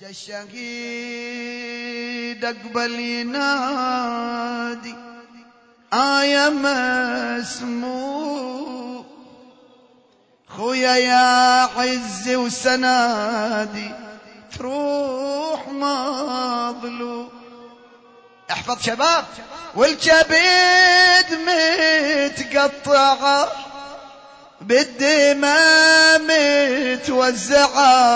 جا الشهيد اقبل ينادي آية مسموع خويا يا عزي وسنادي تروح مظلوم. احفظ شباب. والكبد متقطعه بالدماء متوزعه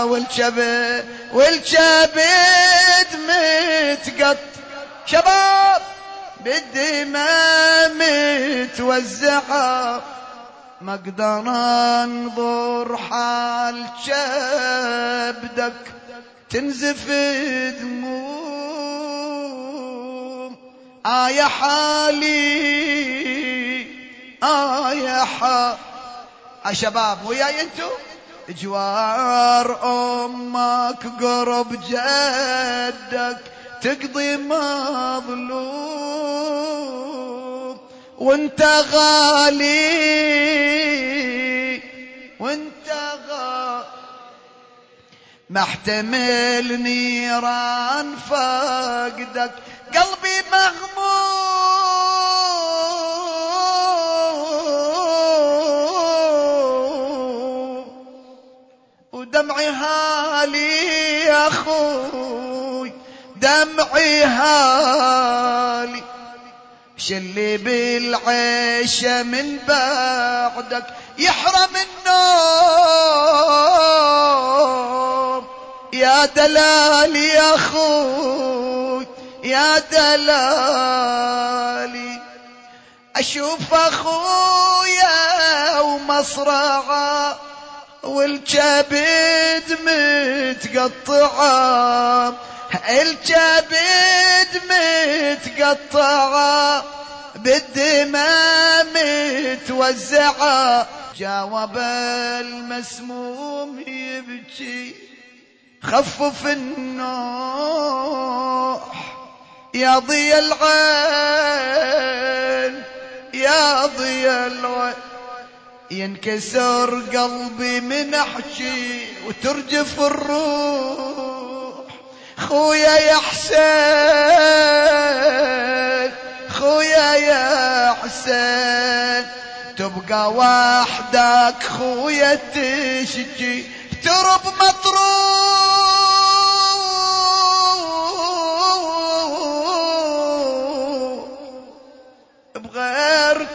والكبد متقطع شباب بالدماء متوزعه. ما اقدر انظر حال كبدك تنزف دموم. يا حالي يا حالي. شباب وياي انتو جوار امك قرب جدك تقضي مظلوم. وانت غالي محتمل نيران فقدك قلبي مغموم ودمعي هالي يا اخوي دمعي هالي. شلي بالعيشة من بعدك يحرم النوم. يا دلالي يا اخوي يا دلالي. اشوف اخويا ومصرعه والكبد متقطعه الكبد متقطعه بالدماء متوزعه. جاوب المسموم يبكي خفف النوح يا ضي العين يا ضي العين. ينكسر قلبي من احكي وترجف الروح. خويا يا حسين خويا يا حسين تبقى وحدك خويا تشجي ترب مطروح بغير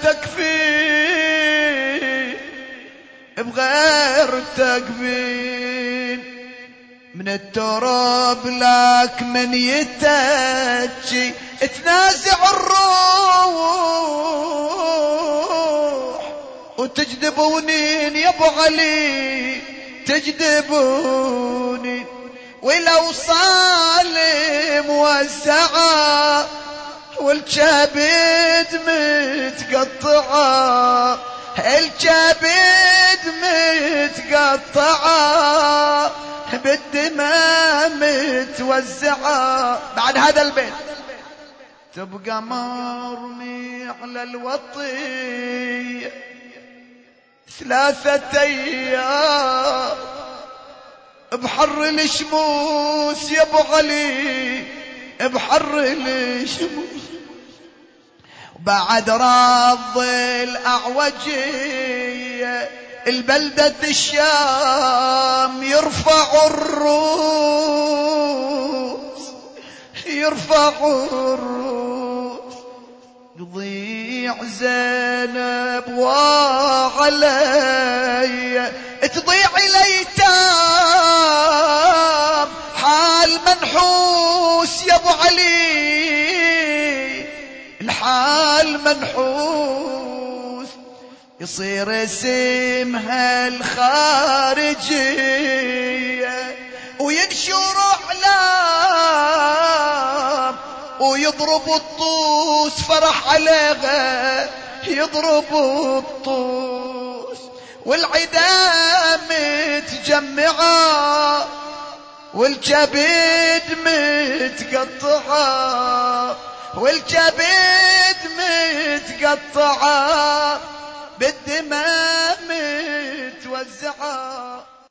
تكفين من التراب لك من يتجي تنازع الروح وتجذبوني يا ابو علي تجذبوني. ولو صالم وزعه والكبد متقطعه الكبد متقطعه بالدماء متوزعه. بعد هذا البيت تبقى مرمي على الوطي 3 أيام بحر الشموس يا ابو علي بحر الشموس. بعد رض الأعوجية البلدة الشام يرفع الروس تضيع زينب وعلي تضيع الايتام حال منحوس يا ابو علي الحال منحوس. يصير اسمها الخارجية وينشر اعلام ويضرب الطوس فرح عليها يضرب الطوس. والعدا متجمعة والكبد متقطعة بالدماء متوزعة.